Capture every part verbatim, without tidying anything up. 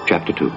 Chapter two.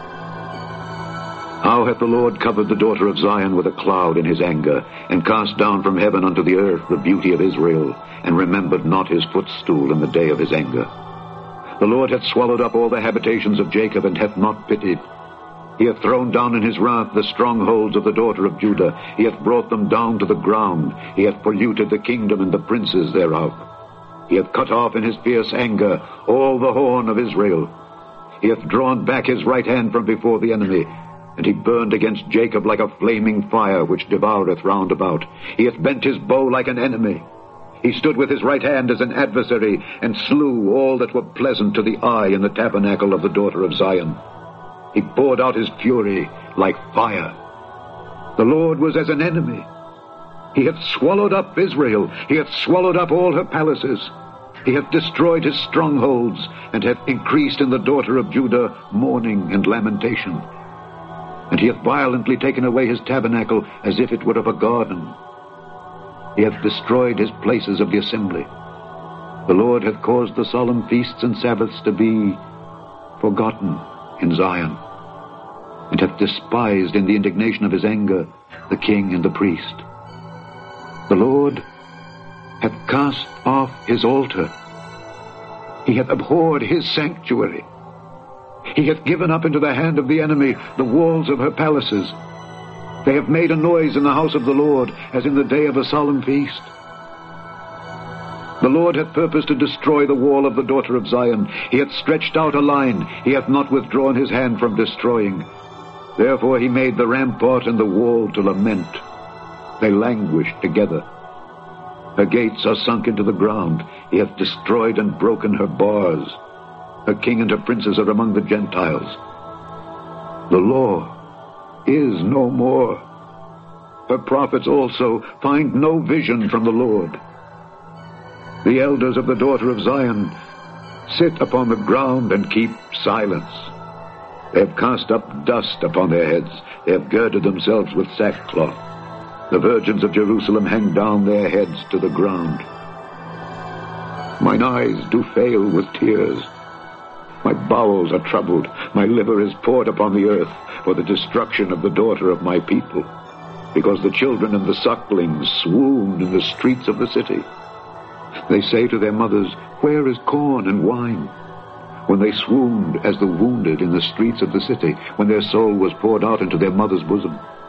How hath the Lord covered the daughter of Zion with a cloud in his anger, and cast down from heaven unto the earth the beauty of Israel, and remembered not his footstool in the day of his anger. The Lord hath swallowed up all the habitations of Jacob, and hath not pitied. He hath thrown down in his wrath the strongholds of the daughter of Judah. He hath brought them down to the ground. He hath polluted the kingdom and the princes thereof. He hath cut off in his fierce anger all the horn of Israel. He hath drawn back his right hand from before the enemy, and he burned against Jacob like a flaming fire which devoureth round about. He hath bent his bow like an enemy. He stood with his right hand as an adversary, and slew all that were pleasant to the eye in the tabernacle of the daughter of Zion. He poured out his fury like fire. The Lord was as an enemy. He hath swallowed up Israel. He hath swallowed up all her palaces. He hath destroyed his strongholds, and hath increased in the daughter of Judah mourning and lamentation. And he hath violently taken away his tabernacle as if it were of a garden. He hath destroyed his places of the assembly. The Lord hath caused the solemn feasts and Sabbaths to be forgotten in Zion, and hath despised in the indignation of his anger the king and the priest. The Lord hath cast off his altar. He hath abhorred his sanctuary. He hath given up into the hand of the enemy the walls of her palaces. They have made a noise in the house of the Lord, as in the day of a solemn feast. The Lord hath purposed to destroy the wall of the daughter of Zion. He hath stretched out a line. He hath not withdrawn his hand from destroying. Therefore he made the rampart and the wall to lament. They languish together. Her gates are sunk into the ground. He hath destroyed and broken her bars. Her king and her princes are among the Gentiles. The law is no more. Her prophets also find no vision from the Lord. The elders of the daughter of Zion sit upon the ground and keep silence. They have cast up dust upon their heads. They have girded themselves with sackcloth. The virgins of Jerusalem hang down their heads to the ground. Mine eyes do fail with tears. My bowels are troubled. My liver is poured upon the earth for the destruction of the daughter of my people, because the children and the sucklings swoon in the streets of the city. They say to their mothers, where is corn and wine? When they swooned as the wounded in the streets of the city, when their soul was poured out into their mother's bosom.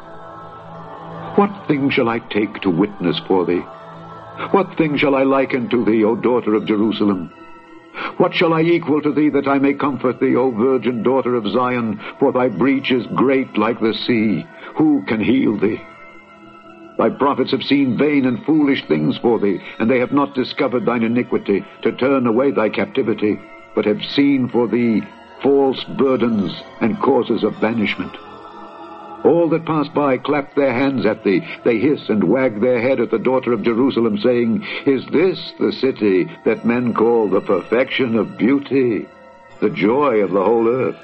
What thing shall I take to witness for thee? What thing shall I liken to thee, O daughter of Jerusalem? What shall I equal to thee, that I may comfort thee, O virgin daughter of Zion? For thy breach is great like the sea. Who can heal thee? Thy prophets have seen vain and foolish things for thee, and they have not discovered thine iniquity, to turn away thy captivity, but have seen for thee false burdens and causes of banishment. All that pass by clap their hands at thee. They hiss and wag their head at the daughter of Jerusalem, saying, is this the city that men call the perfection of beauty, the joy of the whole earth?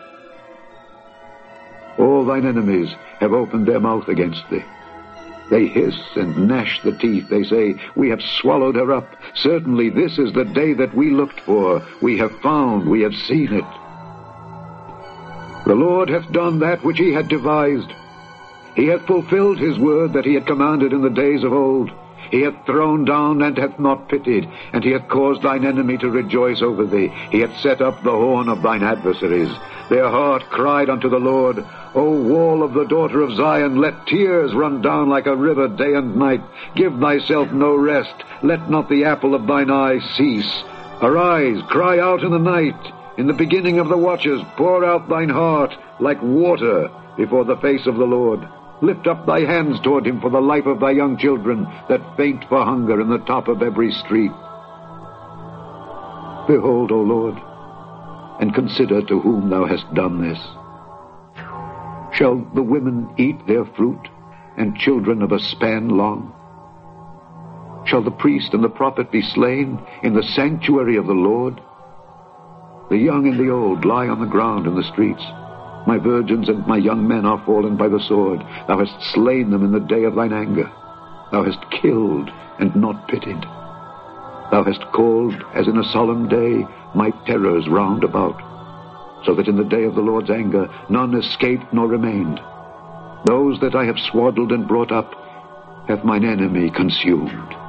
All thine enemies have opened their mouth against thee. They hiss and gnash the teeth. They say, we have swallowed her up. Certainly this is the day that we looked for. We have found, we have seen it. The Lord hath done that which he had devised. He hath fulfilled his word that he had commanded in the days of old. He hath thrown down and hath not pitied, and he hath caused thine enemy to rejoice over thee. He hath set up the horn of thine adversaries. Their heart cried unto the Lord, O wall of the daughter of Zion, let tears run down like a river day and night. Give thyself no rest. Let not the apple of thine eye cease. Arise, cry out in the night. In the beginning of the watches, pour out thine heart like water before the face of the Lord. Lift up thy hands toward him for the life of thy young children that faint for hunger in the top of every street. Behold, O Lord, and consider to whom thou hast done this. Shall the women eat their fruit, and children of a span long? Shall the priest and the prophet be slain in the sanctuary of the Lord? The young and the old lie on the ground in the streets. My virgins and my young men are fallen by the sword. Thou hast slain them in the day of thine anger. Thou hast killed and not pitied. Thou hast called, as in a solemn day, my terrors round about. so that in the day of the Lord's anger none escaped nor remained. Those that I have swaddled and brought up hath mine enemy consumed.